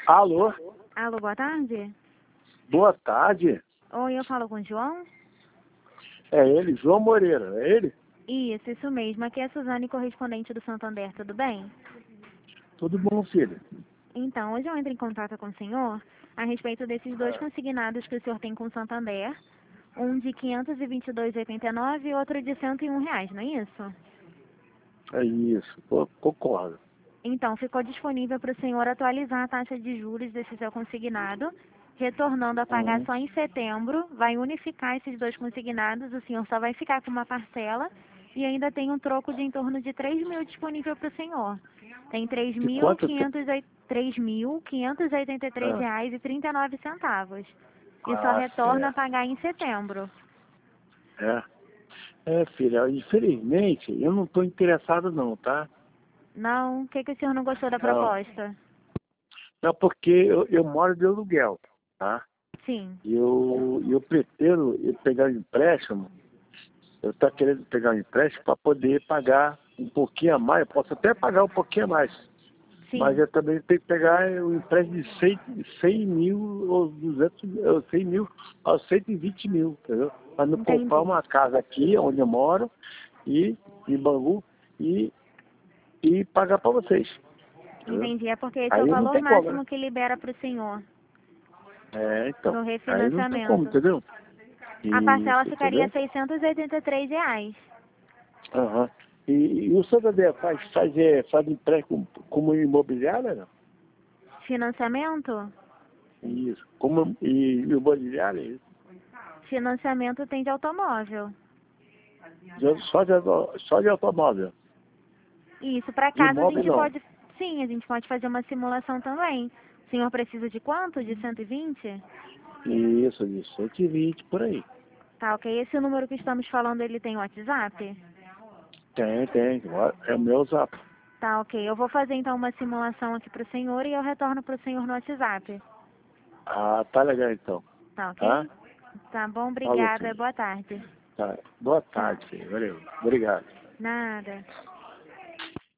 Alô? Alô, boa tarde. Boa tarde. Oi, eu falo com o João? É ele, João Moreira, é ele? Isso mesmo. Aqui é a Suzane, correspondente do Santander, tudo bem? Tudo bom, filho? Então, hoje eu entro em contato com o senhor a respeito desses dois consignados que o senhor tem com o Santander. Um de R$ 522,89 e outro de R$ 101, não é isso? É isso, concordo. Então, ficou disponível para o senhor atualizar a taxa de juros desse seu consignado, retornando a pagar Uhum. só em setembro, vai unificar esses dois consignados, o senhor só vai ficar com uma parcela e ainda tem um troco de em torno de 3 mil disponível para o senhor. Tem De quanto tempo? R$ 3.583,39 e só retorna a Certo. pagar em setembro. É. É, filha, infelizmente, eu não estou interessado não, tá? Não? O que o senhor não gostou da Não. proposta? Não, porque eu moro de aluguel, tá? Sim. E eu pretendo pegar um empréstimo, eu estou querendo pegar um empréstimo para poder pagar um pouquinho a mais, eu posso até pagar um pouquinho a mais. Mas Sim. eu também tenho que pegar um empréstimo de 100 mil ou 200, 100 mil a 120 mil, entendeu? Para me comprar Entendi. uma casa aqui, onde eu moro, e em Bangu, e pagar para vocês, entendeu? Entendi. É porque esse é o Aí não valor tem como, né? máximo que libera para o senhor É, então. no Aí não tem como, refinanciamento. entendeu? A parcela Isso, ficaria entendeu? R$ 683. Aham. E o Santander faz empréstimo como imobiliária, não? Financiamento? Isso. Como, e imobiliária, isso. Financiamento tem de automóvel. Só de automóvel. Isso, para De casa a imóvel gente não. pode. Sim, a gente pode fazer uma simulação também. O senhor precisa de quanto? De 120? Isso, de 120 por aí. Tá, ok. Esse número que estamos falando, ele tem WhatsApp? Tem. É o meu zap. Tá, ok. Eu vou fazer então uma simulação aqui para o senhor e eu retorno para o senhor no WhatsApp. Ah, tá legal então. Tá, Tá? ok? Tá bom, Falou, obrigada. filho. Boa tarde. Tá. Boa Tchau. tarde, filho. Valeu. Obrigado. Nada.